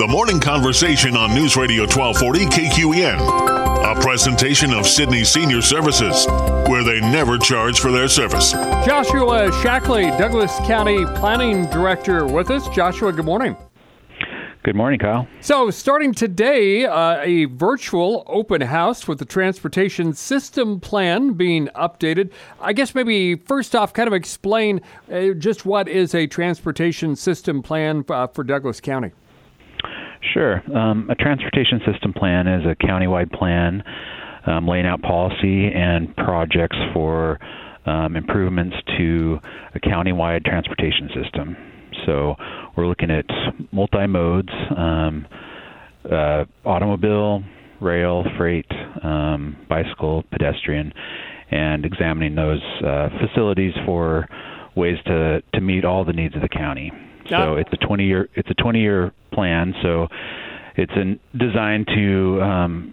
morning conversation on News Radio 1240 KQEN. A presentation of Sydney Senior Services, where they never charge for their service. Joshua Shackley, Douglas County Planning Director with us. Joshua, good morning. Good morning, Kyle. So starting today, a virtual open house with the transportation system plan being updated. I guess maybe first off, kind of explain just what is a transportation system plan for Douglas County. Sure. A transportation system plan is a countywide plan laying out policy and projects for improvements to a countywide transportation system. So we're looking at multi-modes, automobile, rail, freight, bicycle, pedestrian, and examining those facilities for ways to meet all the needs of the county. So it's a 20-year plan. So it's designed to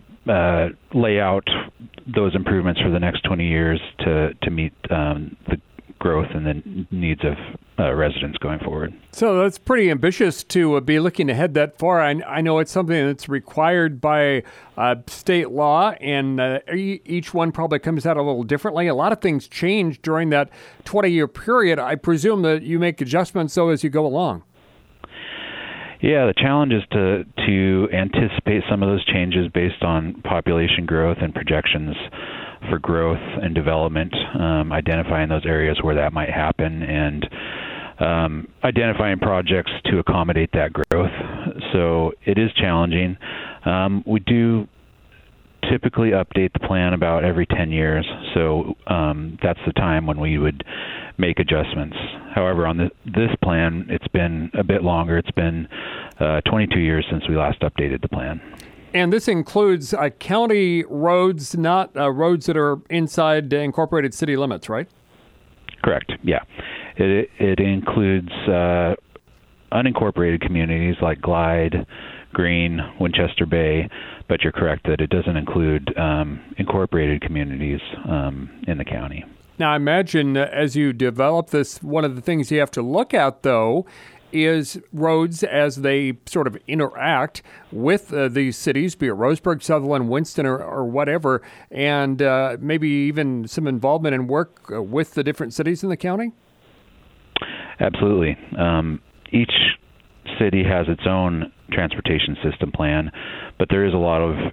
lay out those improvements for the next 20 years to meet the growth and the needs of residents going forward. So that's pretty ambitious to be looking ahead that far. I know it's something that's required by state law, and each one probably comes out a little differently. A lot of things change during that 20-year period. I presume that you make adjustments so as you go along. Yeah, the challenge is to anticipate some of those changes based on population growth and projections for growth and development, identifying those areas where that might happen, and identifying projects to accommodate that growth. So it is challenging. We do typically update the plan about every 10 years, so that's the time when we would make adjustments. However, on this plan, it's been a bit longer. It's been 22 years since we last updated the plan. And this includes county roads, not roads that are inside incorporated city limits, right? Correct, yeah. It includes unincorporated communities like Glide, Green, Winchester Bay, but you're correct that it doesn't include incorporated communities in the county. Now, I imagine as you develop this, one of the things you have to look at, though, is roads as they sort of interact with these cities, be it Roseburg, Sutherland, Winston, or whatever, and maybe even some involvement and work with the different cities in the county? Absolutely. Each city has its own transportation system plan, but there is a lot of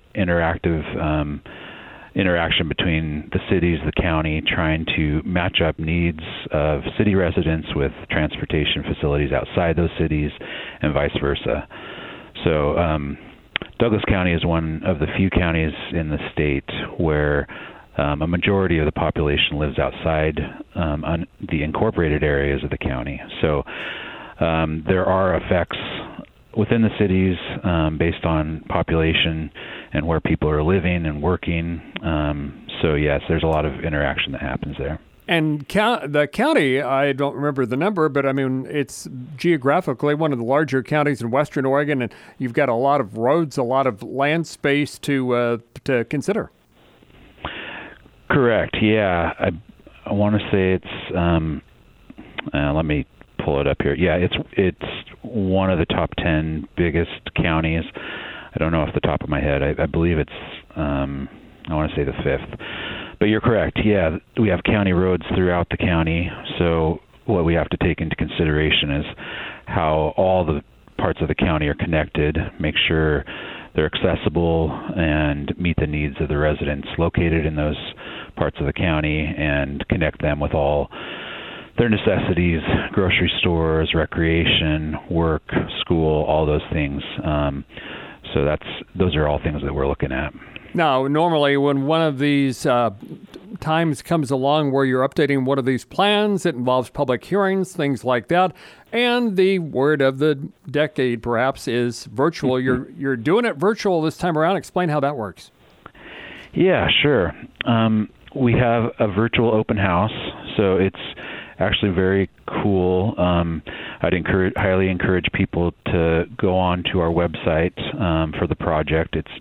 interaction between the cities, the county, trying to match up needs of city residents with transportation facilities outside those cities and vice versa. So Douglas County is one of the few counties in the state where a majority of the population lives outside the incorporated areas of the county. So there are effects within the cities based on population and where people are living and working. So yes, there's a lot of interaction that happens there. And the county, I don't remember the number, but I mean, it's geographically one of the larger counties in Western Oregon, and you've got a lot of roads, a lot of land space to consider. Correct. Yeah. I want to say it's, let me pull it up here. Yeah, it's one of the top 10 biggest counties. I don't know off the top of my head. I believe it's, I want to say the 5th. But you're correct. Yeah, we have county roads throughout the county. So what we have to take into consideration is how all the parts of the county are connected, make sure they're accessible and meet the needs of the residents located in those parts of the county, and connect them with all their necessities, grocery stores, recreation, work, school, all those things. So those are all things that we're looking at. Now, normally when one of these times comes along where you're updating one of these plans, it involves public hearings, things like that, and the word of the decade perhaps is virtual. You're doing it virtual this time around. Explain how that works. Yeah, sure. We have a virtual open house, so it's actually very cool. I'd highly encourage people to go on to our website for the project. It's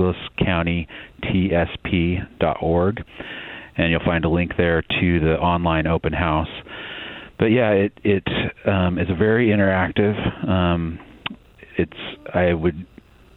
douglascountytsp.org, and you'll find a link there to the online open house. But yeah, it is a very interactive. It's I would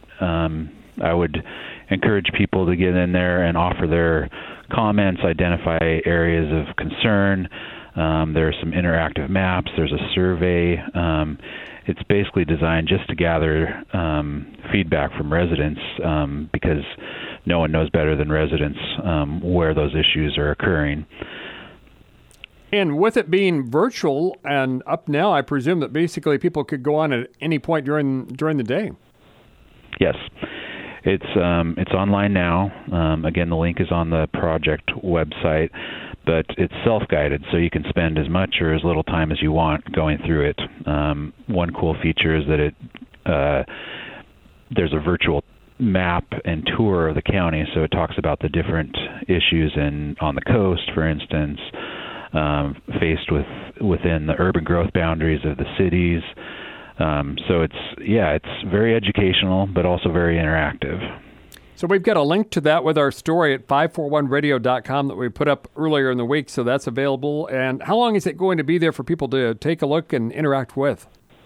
encourage people to get in there and offer their comments, identify areas of concern. There are some interactive maps. There's a survey. It's basically designed just to gather feedback from residents because no one knows better than residents where those issues are occurring. And with it being virtual and up now, I presume that basically people could go on at any point during the day. Yes. It's online now. Again, the link is on the project website, but it's self-guided, so you can spend as much or as little time as you want going through it. One cool feature is that there's a virtual map and tour of the county, so it talks about the different issues on the coast, for instance, faced within the urban growth boundaries of the cities. So it's very educational, but also very interactive. So we've got a link to that with our story at 541radio.com that we put up earlier in the week, so that's available. And how long is it going to be there for people to take a look and interact with?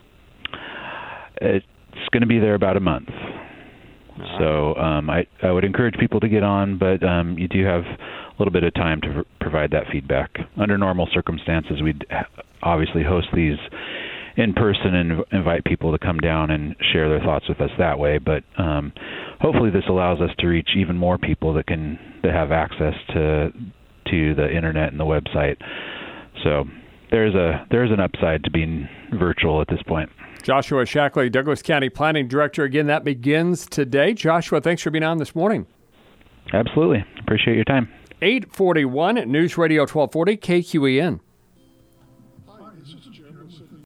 It's going to be there about a month. So I would encourage people to get on, but you do have a little bit of time to provide that feedback. Under normal circumstances, we'd obviously host these in person and invite people to come down and share their thoughts with us that way. But hopefully this allows us to reach even more people that have access to the internet and the website. So there's an upside to being virtual at this point. Joshua Shackley, Douglas County Planning Director. Again, that begins today. Joshua, thanks for being on this morning. Absolutely. Appreciate your time. 8:41 at News Radio 1240 KQEN.